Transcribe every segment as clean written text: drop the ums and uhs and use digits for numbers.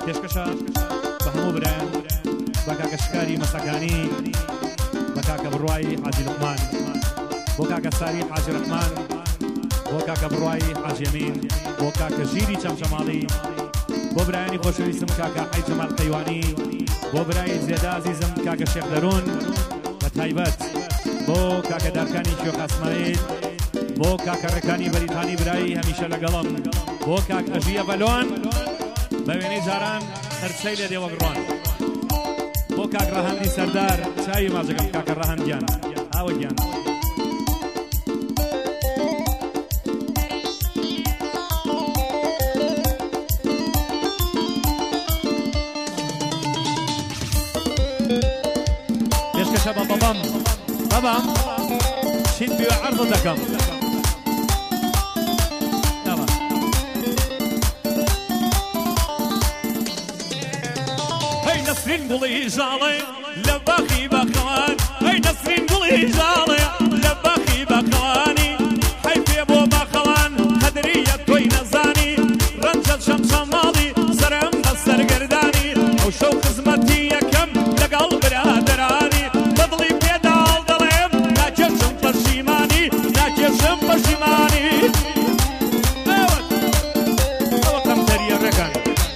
پێشکەشە بە هەموو برایان بە کاکە شکاری مەسەکانی بە کاکە بڕوای حاجی لوقمان بۆ کاکە ساری حاجی ڕەحمان بۆ کاکە بڕوای حاجی ئەمین بۆ کاکە ژیری چەمچەماڵی بۆ برایانی خۆشەویستم کاکە حەی جەمال قەیوانی بۆ برای زێدە عەزیزم کاکە شێخ دەرون بە تایبەت بۆ کاکە دارکانی شێخ ئەسماعیل بۆ کاکە ڕێکانی بەریتانی برایی هەمیشە لەگەڵم بۆ کاک ئەژیە بەلۆن بە وێنەی جاران هەرچەی لێ دێوە گڕوان بۆ کاک ڕەهەندی سەردار چاوی ماجەکەم کاکە ڕەهەندیان ئاوەگیان پێشکەشە بە بەبەم بەبەم چیت بیوە عەرض دەکەم نسرین گوڵی ژاڵێ لە باخی بەخەوان ئەی نسرین گوڵی ژاڵێ لە باخی بەخەوانی حەی پێ بۆ بەخەوان قەدریە تۆی نەزانی ڕەنجە شەمشەماڵی سەرم بە سەرگەردانی ئەو شەو خزمەتی یەکەم لەگەڵ برادەرانی بەدڵی پێداڵ دەڵێم ناکێشم پەشیمانی ناکێشم پەشیمانی ئەوە قەمتەریە ڕێکان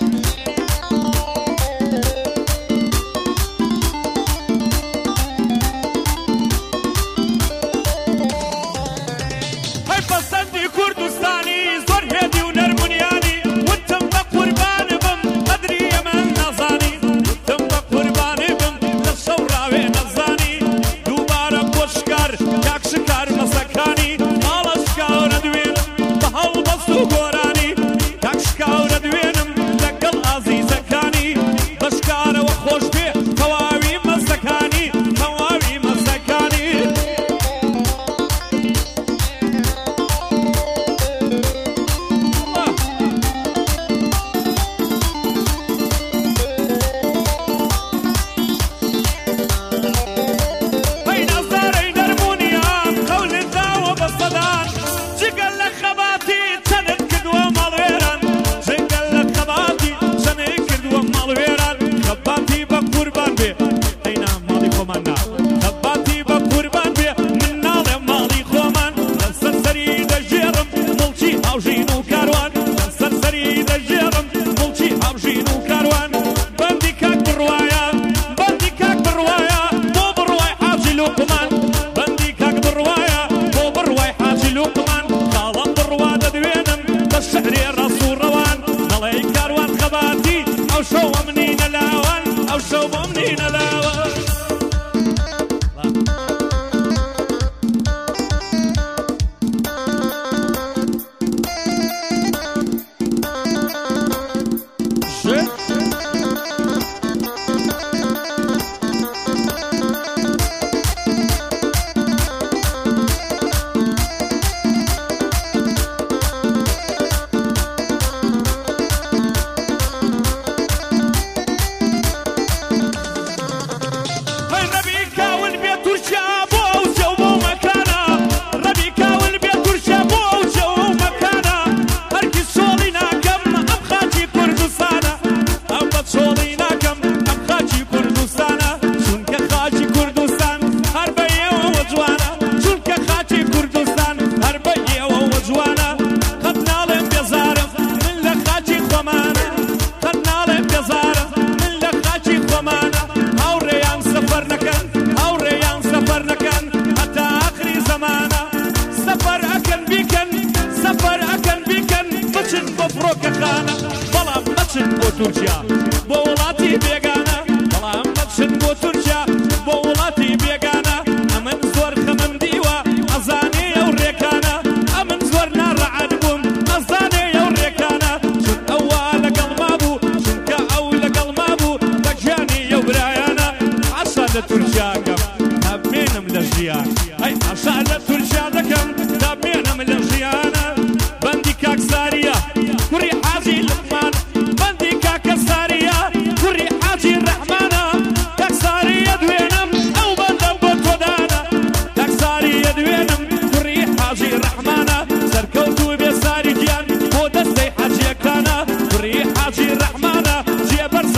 تورکیا بۆ وڵاتی بێگانە بەڵام بەچن بۆ تورکیا بۆ وڵاتی بێگانە ئەمن زۆر خەمم دیوە ئەزانێ ئەو ڕێکانە ئەمن زۆر ناڕەعەت بووم ئەزانێ ئەو ڕێکانە چون ئەوە لەگەڵ مابوو چونکە ئەو لەگەڵ مابوو بە گیانی ئەو برایانە عەشا لە تورکیا دەکەم دابمێنم لە ژیان ئەی عەشا لە تورکیا دەکەم دابمێنم لە ژیانە بەندی کاک ساریە کوڕی حاجی لوقمان بەندی کاکە ساریە کوڕی حاجی ڕەحمانە کاک ساریە دوێنم ئەو بەندە بۆ تۆدانە کاک ساریە دوێنم کوڕی حاجی ڕەحمانە سەرکەوتوو بێ ساری گیان بۆ دەستەی حاجیەکانە کوڕی حاجی ڕەحمانە جێ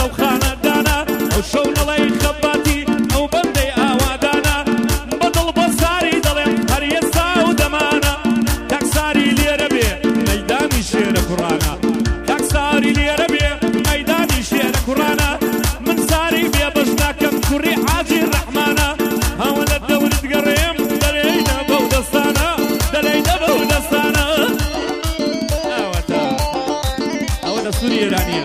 لەو خانەدانە ئەو شەو نەڵەی خەباتی ئەو بەندەی ئاوادانە بەدڵ بە ساری دەڵێم هەر ئێستا و دەمانە کاک ساری لێرە بێ مەیدانی شێرە کوڕانە کاک ساری لێرە بێ مەیدانی شێرە کوڕانە من ساری بێ بەش ناکەم کوڕی حاجی ڕەحمانە هەوە لە دەورت گەڕێم دەلێینە بەو دەستانە دەلێینە بەو دەستانە ئەوەتە ئەوە دەستوری ئێرانیە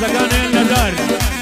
مازەکانیان لەدار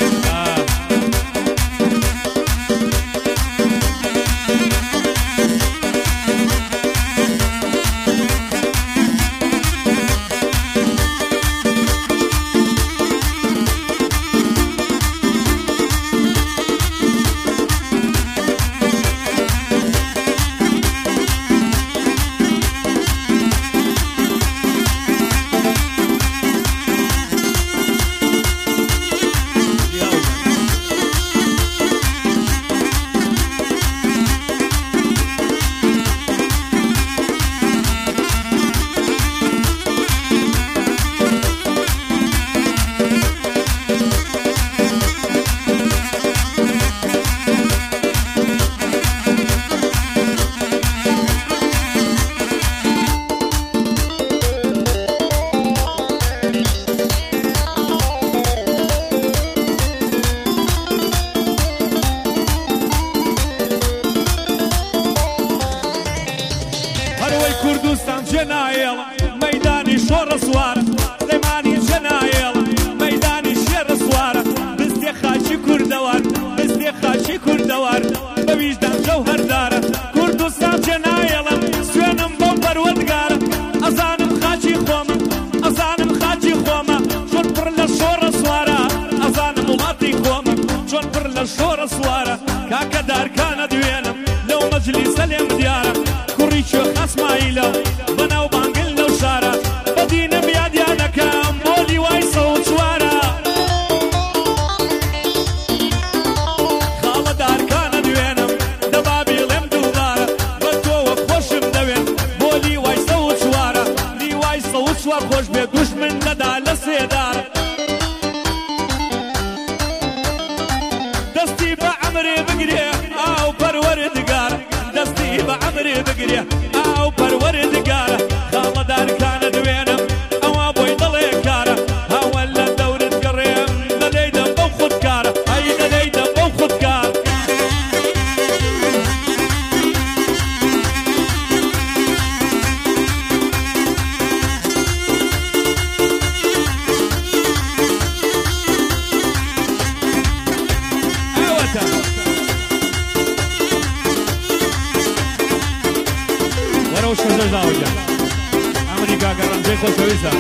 کوردستان جنایل مەیدانی شۆڕە سوارە سلێمانی جنایل مەیدانی شێڕە سوارە بستێ خاچی کوردەوار بستێ خاچی کوردەوار بە ویژدان جەوهەردارە کوردستان جنایڵم سوێنم بۆ پەروەردگارە ئەزانم خاچی خۆمە ئەزانم خاچی خۆمە چۆن پڕ لە شۆڕە سوارە ئەزانم وڵاتی خۆمە چۆن پڕ لە شۆڕە سوارە کاکە دارکانە دوێنم لەو مەجلیسە لێم دیارە کوڕی کوێ خاسمایلە بەناو بانگل لەو شارە بەدینم یادیانەکەم بۆلی وای سەوت چوارە خاڵە دارکانە دوێنم دەبا بیڵێم دووبارە بە تۆوە خۆشم دەوێن بۆلی وای سەوت چوارە لی وای سەوت چوار خۆش بێ دوژمن لەدا لە سێدارە دەستی بە عەمرێ بگرێ ئاو پەروەردگارە دەستی بە عەمرێ بگرێ ئاو پەروەردگارە خاڵە دارکانە دوێنم ئەوە بۆی دڵێ کارە هاوە لە دەورت گەڕێم دەلێیدە بەو خودکارە ئەی دەلێیدە بەو خودکار ئەوەتە وەرە شەژە داوجە ئەمریکا گەڕەنجەی خۆشەویستە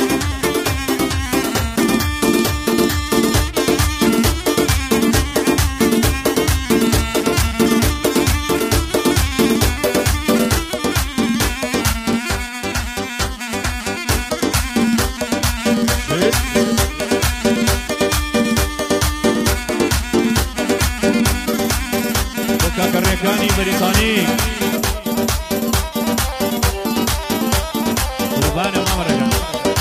بۆ کاکەڕێکانی بەریتانی قوربانە مامەڕێکان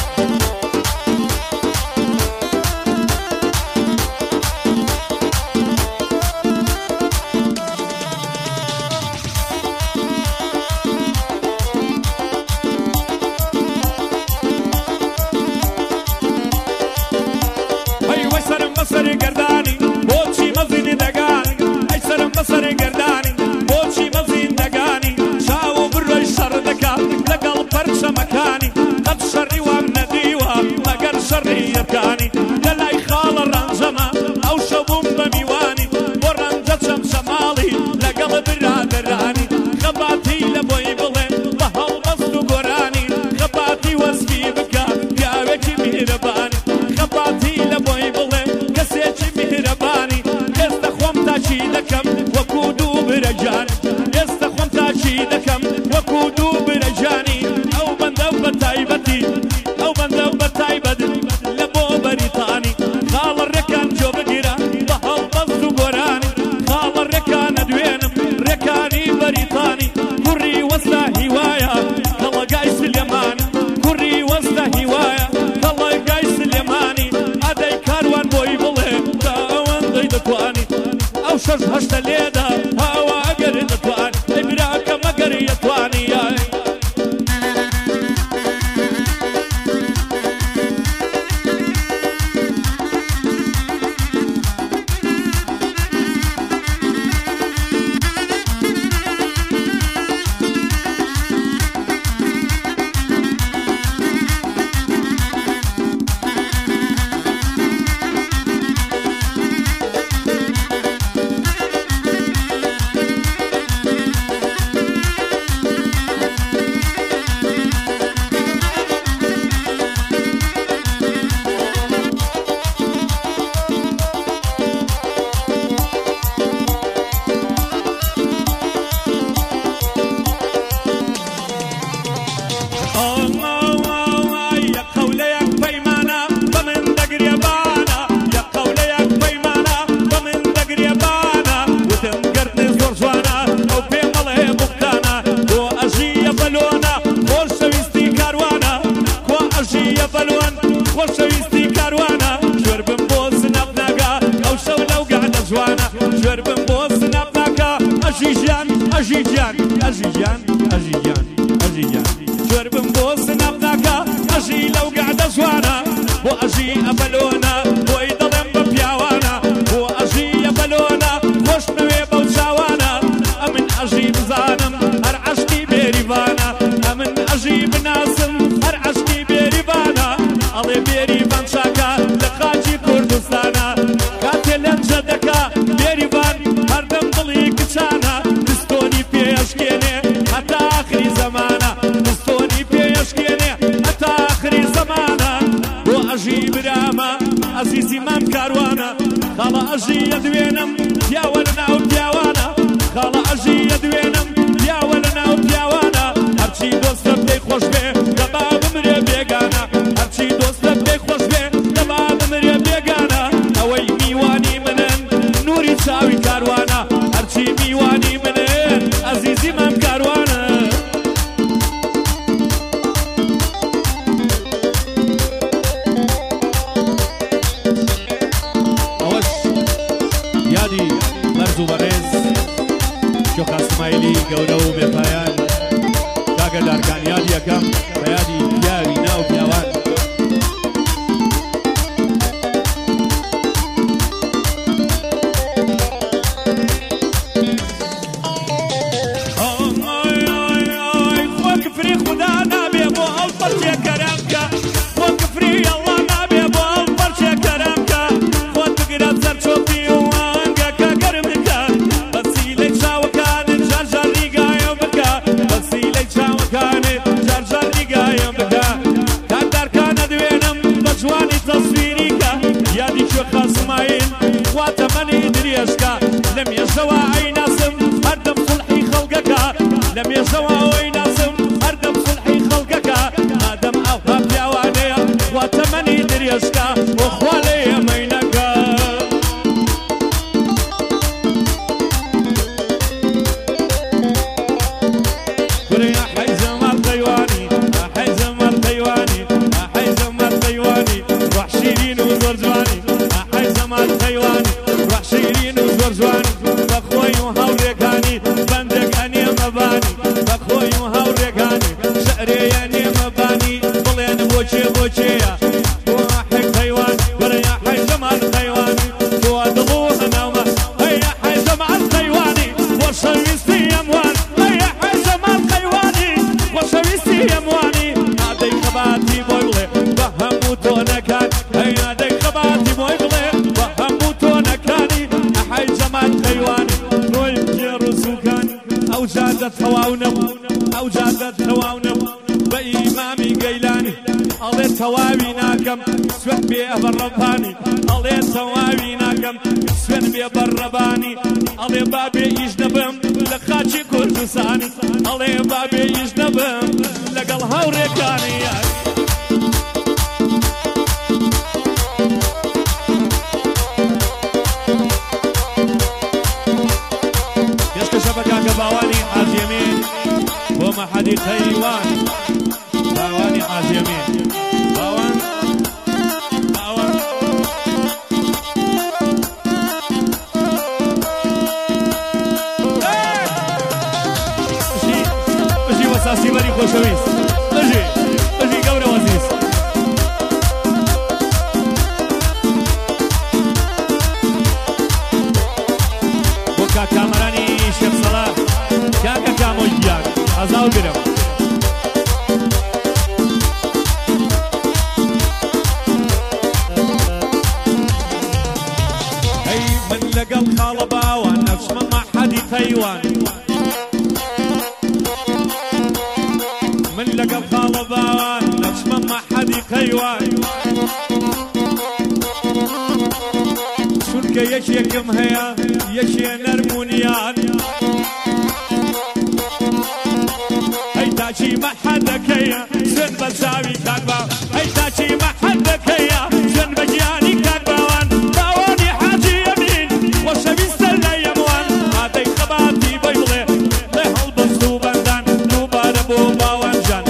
هەی وەی سەرم بەسەری گەردانی بۆچی مەزینی دەگانی ئەی سەرم بەسەری گەردانی بۆچی مەزین دەگانی چاو و بڕۆی شەڕ دەکات لەگەڵ پەرچەمەکانی قەت شەڕی وام نەدیوە مەگەر شەڕی یەکانی لەلای خاڵە ڕەنجەمە ئەو شەو بووم بە میوانی بۆ ڕەنجە چەم شەماڵی لەگەڵ برادەرانی خەباتی لە بۆی بڵێ بە هەڵبەست و گۆرانی خەباتی وەسفی بکە پیاوێکی میهرەبانی خەباتی لە بۆی بڵێ کەسێکی میهرەبانی ئێستا خۆم تاچی دەکەم وەکو دوو برەجانی ئێستا خۆم تاچی دەکەم وەکو دوو برەجانی ئەو بەندە بە تایبەتی ئەو بەندە بە تایبەت لە بۆ بەریتانی خاڵە ڕێکان جۆ بگیرە بە هەڵبەست و گۆرانی خاڵە ڕێکانە دوێنم ڕێکانی بەریتانی کوڕی وەستا هیوایە کەڵەگای سلێمانی کوڕی وەستا هیوایە کەڵەگای سلێمانی ئەدەی کاروان بۆی بڵێ تا ئەوەندەی دەتوانی ئەو شەش هەشتە لێدا هاوا ئەگەر دەتوانی ئەی براکە مەگەر یەتوانی ئەژیجان ئەژیجان ئەژیجان ئەژیجان ئەژیجان جۆر بم بۆ سنەبناکە ئەژی لەو گەعدە جوانە بۆ ئەژی ئەبەلۆنە بۆی دەڵێم بە پیاوانە بۆ ئەژی ئەبەلۆنە خۆشنەوێ بەو چاوانە ئەمن ئەژی بزانم هەر عەشقی بێریڤانە ئەمن ئەژی بناسم هەر عەشقی بێریڤانە ئەڵێ بێریڤان چاکە لە خاچی کوردستانە کاتێ لەنجە دەکا بێریڤان هەردەم دڵی کچانە دستۆنی پێشکێنێ هەتا ئاخری زەمانە دستۆنی پێشکێنێ هەتا ئاخری زەمانە بۆ ئەژی برامە ئەزیزی مام کاروانە خاڵە ئەژی ئەدوێنم پیاوە لە ناو پیاوانە خاڵە ئەژی ئەدوێنم پیاوە لە ناو پیاوانە هەرچی دۆستە بدەی خۆش بێ دەبا بمرێ بێگانە هەرچی دۆستە بدەی خۆش بێ دەبا بمرێ بێگانە ئەوەی میوانی منن نوری چاوی کاروانە هەرچی میوانی منن ئەزیزی مام کاروانە ئەوەش یادی بەرز و بەڕێز شۆخ ئەسمایلی گەورە و بێپایان کاگە دارکان یادی یەکەم بە یادی پیاوی ناو پیاوان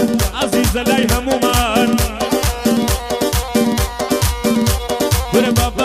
زلای همومان برم